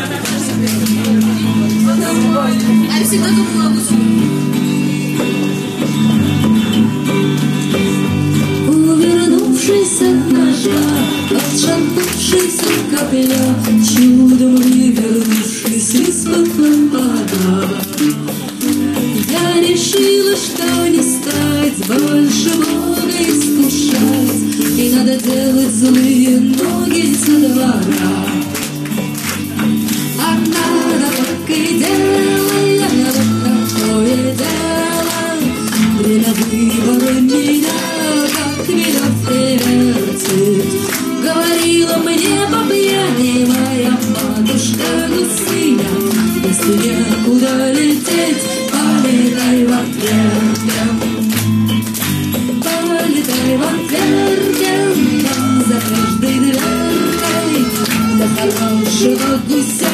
Я всегда думала об этом. Увернувшись от ножа, отшатнувшись от копья, чудом вывернувшись из-под лампада, я решила, что не стоит больше Бога искушать, и надо делать злые ноги со двора. А надо так и делай, вот такое дело, время выбора меня как ведет и вертит. Говорила мне по пьяни моя матушка Гусыня, если некуда лететь, полетай в Антверпен. Полетай в Антверпен, там за каждой дверкой для хорошего гуся